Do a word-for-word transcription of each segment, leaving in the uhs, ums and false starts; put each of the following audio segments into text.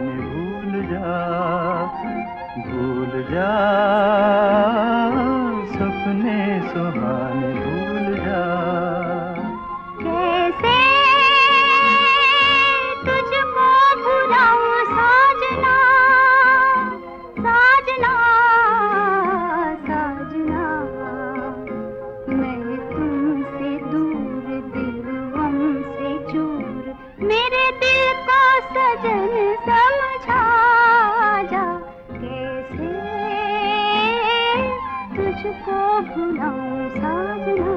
सुहाने भूल जा, भूल जा सपने सुहाने भूल जा। कैसे तुझको भुलाऊं साजना, साजना साजना, मैं तुमसे दूर दिल हमसे चूर, मेरे दिल को सजन समझा जा। कैसे तुझको भुलाऊं साजना।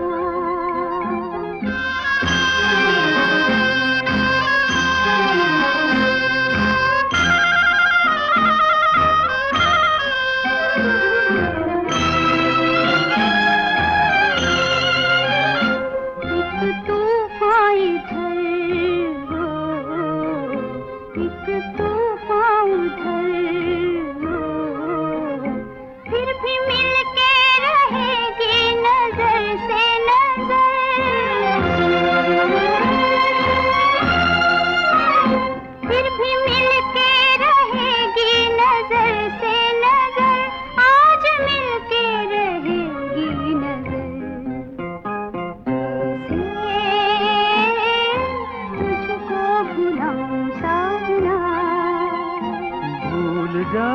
भूल जा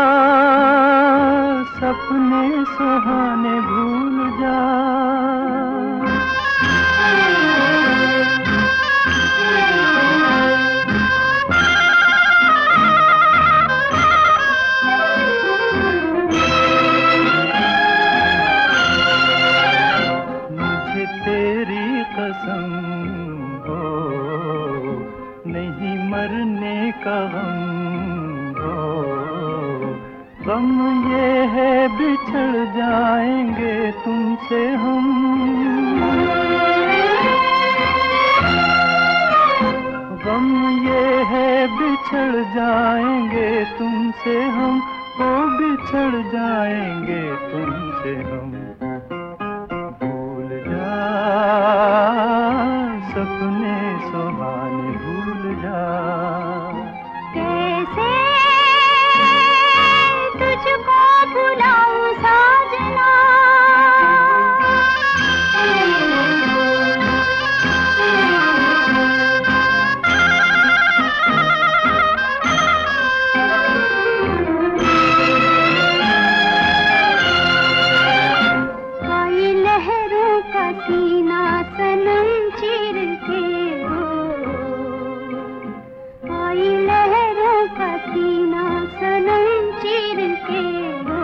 सपने सुहाने भूल जा। मुझे तेरी कसम हो, नहीं मरने का गम, गम ये है बिछड़ जाएंगे तुमसे हम, गम ये है बिछड़ जाएंगे तुमसे हम, ओ बिछड़ जाएंगे तुमसे हम। भूल जा सपने सुहाने भूल जा। कैसे तुझको भुलाऊं साजना। आई लहरों का सीना सनम चीर के हो, आई लहरों का सीना सनम चीर के हो।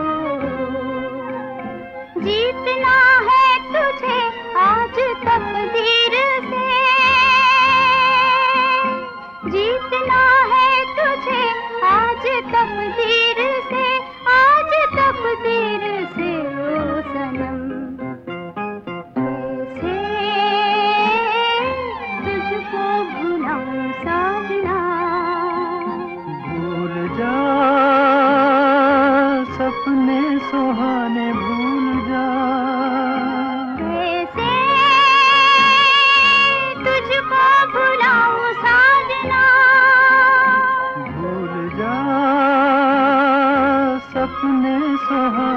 जीतना है तुझे आज तकदीर से, जीतना है तुझे आज तकदीर से, आज तकदीर से ओ सनम। कैसे तुझको भुलाऊं साजना। भूल जा सपने सुहाने भूल जा। कैसे तुझको भुलाऊं साजना। भूल जा सपने सुहाने